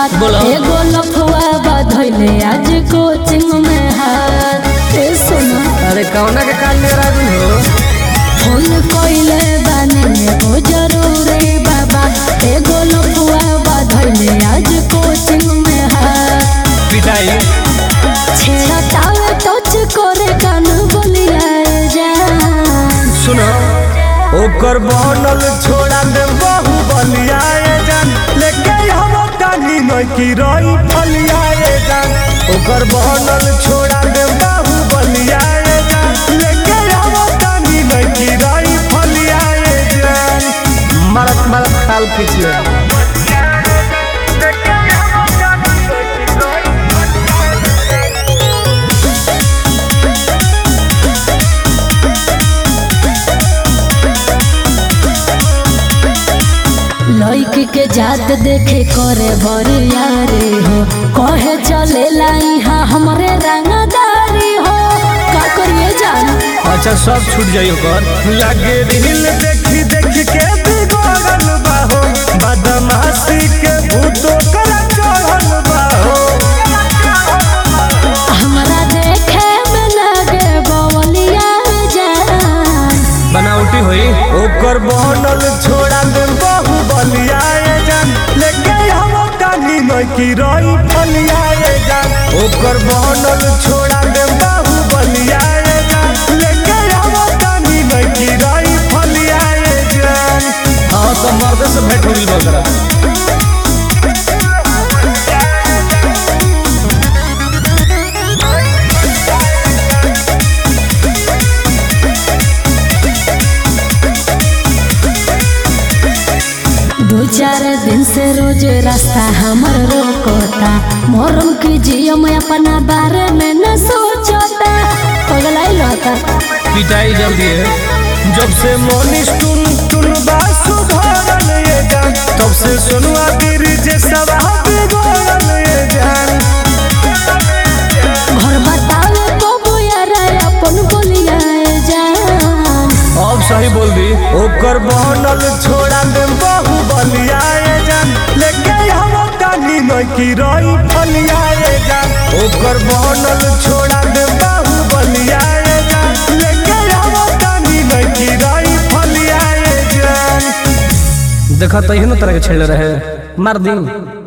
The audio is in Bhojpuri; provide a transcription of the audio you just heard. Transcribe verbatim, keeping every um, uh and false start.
बात एगो लफुआ बधइले आज कोचिंग में हाथ ए सुना। अरे कौना के काल में राजू हो फोन कोइले बाने वो जरूरी बाबा एगो लफुआ बधइले आज कोचिंग में हाथ पिटाई छेड़ा तावे टच करे कान बोलिया जान। सुनो ओकर बनल छोड़ा दे बहु बलियाए जान लेके हम कानी नई की रही फलियाए जान। ओकर बनल छोड़ा दे बहु बलियाए जान लेके हम कानी नई की रही फलियाए जान। मरत मरत खाल खींचिए लड़की के जात देखे करे बरिया रे हो कहे चले लाई हाँ हमरे रंगदारी हो का करिए जान। अच्छा सब छूट जाइयो कर लागे रील देखी देखी के बिगड़ल बाहो बदमाशी के भूतो कर चढ़ल बाहो। हमरा देखे में लगे बवलिया जान बनावटी होई ओकर बनल छोड़ा दे बहु बलियाए जान लेके हम कानी नई की रही फलियाए जान। ओकर बनल छोड़ा दे बहु बलियाए जान लेके हम कानी नई की रही फलियाए जान। हाँ तो मर्द से भेंट हो गई बकरा दो चार दिन से रोज रास्ता हमर रोकता मोरम की जियो में अपना बारे में न सोचता पगलाई लता। पिटाई जल्दी है जब से मोनिस टुन टुन बासु भरल ये जान तब से सुनुआ गिर जे सब बिगड़ल ये जान। घर बतावे बाबू यार अपन बोलिया जान। अब सही बोल दी ओकर बनल छोड़ा दे बहु बलियाए जान लेके हम कानी नई की रही फलियाए जान। ओकर बनल छोड़ा दे बहु बलियाए जान लेके हम कानी नई की रही फलियाए जान। देखा तो तरह के छेड़ रहे मार दी।